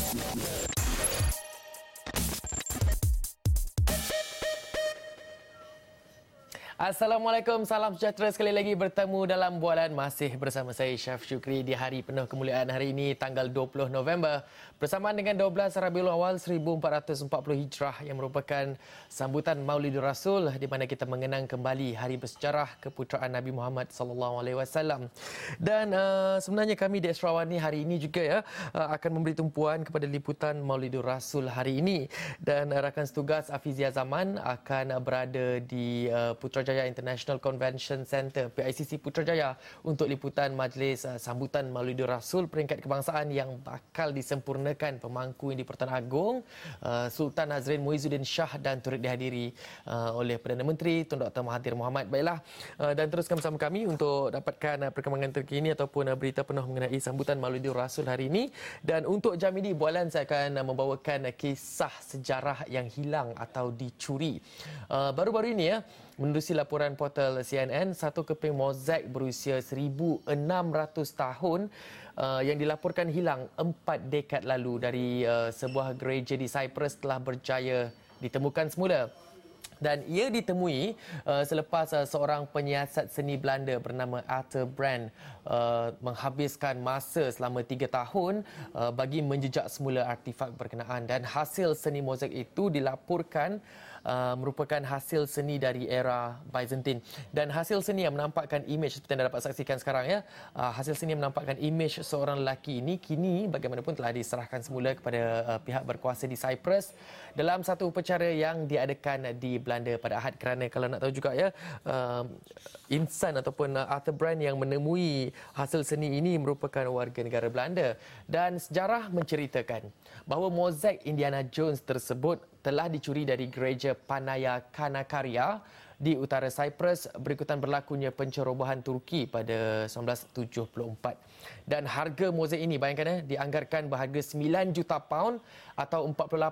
Assalamualaikum, salam sejahtera, sekali lagi bertemu dalam bualan, masih bersama saya Syaf Syukri di hari penuh kemuliaan hari ini tanggal 20 November bersamaan dengan 12 Rabiul Awal 1440 Hijrah yang merupakan sambutan Maulidur Rasul di mana kita mengenang kembali hari bersejarah keputraan Nabi Muhammad sallallahu alaihi wasallam. Dan sebenarnya kami di Esrawani hari ini juga akan memberi tumpuan kepada liputan Maulidur Rasul hari ini, dan rakan setugas Afizia Zaman akan berada di Putrajaya International Convention Centre PICC Putrajaya untuk liputan majlis sambutan Maulidur Rasul peringkat kebangsaan yang bakal disempurnakan pemangku yang di-Pertuan Agong Sultan Nazrin Muizzuddin Shah dan turut dihadiri oleh Perdana Menteri Tun Dr. Mahathir Mohamad. Baiklah, dan teruskan bersama kami untuk dapatkan perkembangan terkini ataupun berita penuh mengenai sambutan Maulidur Rasul hari ini. Dan untuk jam ini bualan saya akan membawakan kisah sejarah yang hilang atau dicuri. Baru-baru ini menerusi laporan portal CNN, satu keping mozaik berusia 1,600 tahun yang dilaporkan hilang 4 dekad lalu dari sebuah gereja di Cyprus telah berjaya ditemukan semula. Dan ia ditemui selepas seorang penyiasat seni Belanda bernama Arthur Brand menghabiskan masa selama 3 tahun bagi menjejak semula artifak berkenaan. Dan hasil seni mozaik itu dilaporkan merupakan hasil seni dari era Byzantine. Dan hasil seni yang menampakkan imej seperti yang anda dapat saksikan sekarang hasil seni yang menampakkan imej seorang lelaki ini kini bagaimanapun telah diserahkan semula kepada pihak berkuasa di Cyprus dalam satu upacara yang diadakan di Belanda pada Ahad. Kerana kalau nak tahu juga insan ataupun Arthur Brand yang menemui hasil seni ini merupakan warga negara Belanda. Dan sejarah menceritakan bahawa mozaik Indiana Jones tersebut telah dicuri dari gereja Panaya Kanakarya di utara Cyprus berikutan berlakunya pencerobohan Turki pada 1974. Dan harga mozaik ini, bayangkan dianggarkan berharga 9 juta pound atau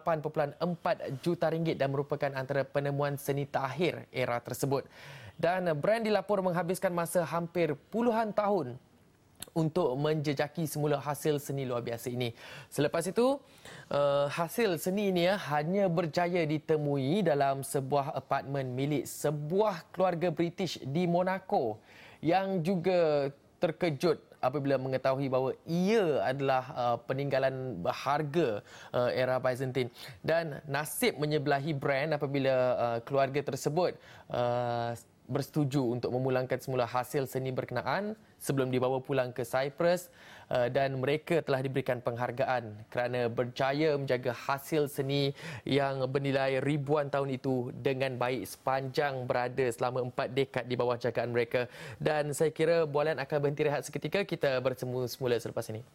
48.4 juta ringgit dan merupakan antara penemuan seni terakhir era tersebut. Dan Brand dilapor menghabiskan masa hampir puluhan tahun untuk menjejaki semula hasil seni luar biasa ini. Selepas itu, hasil seni ini hanya berjaya ditemui dalam sebuah apartmen milik sebuah keluarga British di Monaco yang juga terkejut apabila mengetahui bahawa ia adalah peninggalan berharga era Byzantine. Dan nasib menyebelahi Brand apabila keluarga tersebut bersetuju untuk memulangkan semula hasil seni berkenaan sebelum dibawa pulang ke Cyprus, dan mereka telah diberikan penghargaan kerana berjaya menjaga hasil seni yang bernilai ribuan tahun itu dengan baik sepanjang berada selama 4 dekad di bawah jagaan mereka. Dan saya kira bualan akan berhenti rehat seketika, kita bertemu semula selepas ini.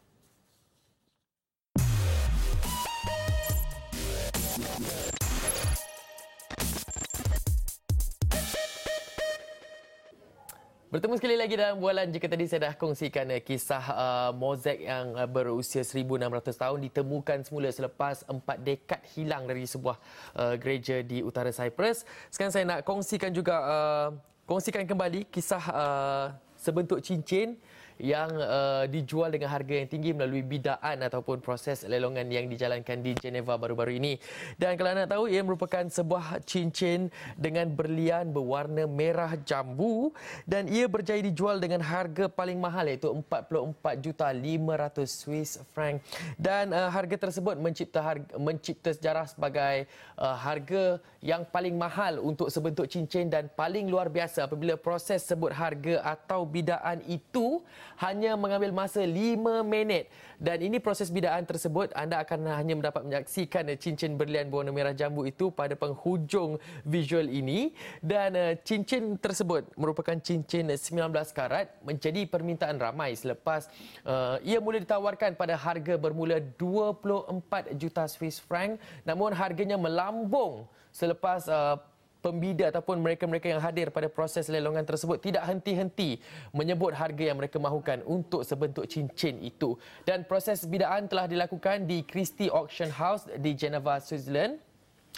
Bertemu sekali lagi dalam bualan. Jika tadi saya dah kongsikan kisah mozaik yang berusia 1,600 tahun ditemukan semula selepas 4 dekad hilang dari sebuah gereja di utara Cyprus. Sekarang saya nak kongsikan juga kongsikan kembali kisah sebentuk cincin yang dijual dengan harga yang tinggi melalui bidaan ataupun proses lelongan yang dijalankan di Geneva baru-baru ini. Dan kalau anda tahu, ia merupakan sebuah cincin dengan berlian berwarna merah jambu dan ia berjaya dijual dengan harga paling mahal iaitu 44,500 Swiss franc. Dan harga tersebut mencipta sejarah sebagai harga yang paling mahal untuk sebentuk cincin dan paling luar biasa apabila proses sebut harga atau bidaan itu hanya mengambil masa 5 minit. Dan ini proses bidaan tersebut, anda akan hanya mendapat menyaksikan cincin berlian berwarna merah jambu itu pada penghujung visual ini. Dan cincin tersebut merupakan cincin 19 karat, menjadi permintaan ramai selepas ia mula ditawarkan pada harga bermula 24 juta Swiss franc, namun harganya melambung selepas pembida ataupun mereka-mereka yang hadir pada proses lelongan tersebut tidak henti-henti menyebut harga yang mereka mahukan untuk sebentuk cincin itu. Dan proses bidaan telah dilakukan di Christie Auction House di Geneva, Switzerland.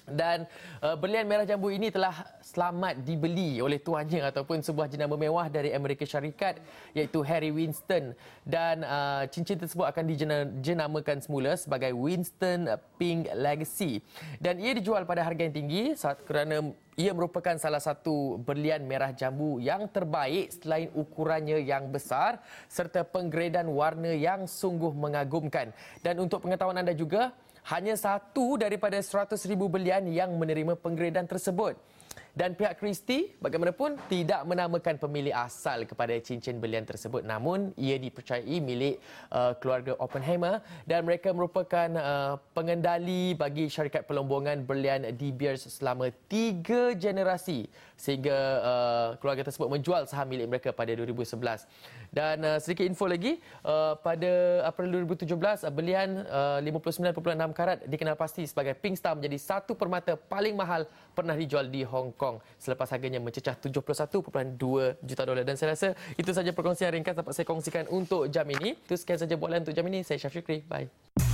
Dan berlian merah jambu ini telah selamat dibeli oleh tuannya ataupun sebuah jenama mewah dari Amerika Syarikat iaitu Harry Winston. Dan cincin tersebut akan dijenamakan semula sebagai Winston Pink Legacy. Dan ia dijual pada harga yang tinggi kerana ia merupakan salah satu berlian merah jambu yang terbaik selain ukurannya yang besar serta penggredan warna yang sungguh mengagumkan. Dan untuk pengetahuan anda juga, hanya satu daripada 100,000 berlian yang menerima penggredan tersebut. Dan pihak Christie bagaimanapun tidak menamakan pemilik asal kepada cincin berlian tersebut, namun ia dipercayai milik keluarga Oppenheimer dan mereka merupakan pengendali bagi syarikat pelombongan berlian De Beers selama 3 generasi sehingga keluarga tersebut menjual saham milik mereka pada 2011. Dan sedikit info lagi, pada April 2017 berlian 59.6 karat dikenal pasti sebagai Pink Star menjadi satu permata paling mahal pernah dijual di Hong Kong selepas harganya mencecah $71.2 juta. Dan saya rasa itu saja perkongsian ringkas dapat saya kongsikan untuk jam ini. Itu sekian saja bualan untuk jam ini. Saya Syaf Syukri. Bye.